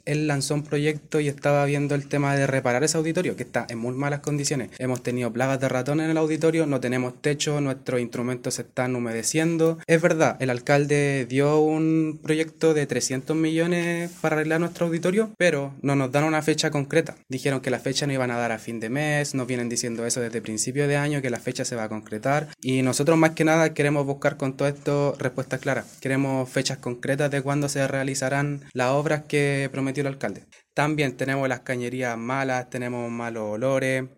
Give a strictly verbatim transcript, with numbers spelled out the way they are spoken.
Él lanzó un proyecto y estaba viendo el tema de reparar ese auditorio, que está en muy malas condiciones. Hemos tenido plagas de ratón en el auditorio, no tenemos techo, nuestros instrumentos se están humedeciendo. Es verdad, el alcalde dio un proyecto de trescientos millones para arreglar nuestro auditorio, pero no nos dan una fecha concreta. Dijeron que la fecha no iban a dar a fin de mes, nos vienen diciendo eso desde principio de año, que la fecha se va a concretar. Y nosotros más que nada queremos buscar con todo esto respuestas claras. Queremos fechas concretas de cuándo se realizarán las obras que prometió el alcalde. También tenemos las cañerías malas, tenemos malos olores,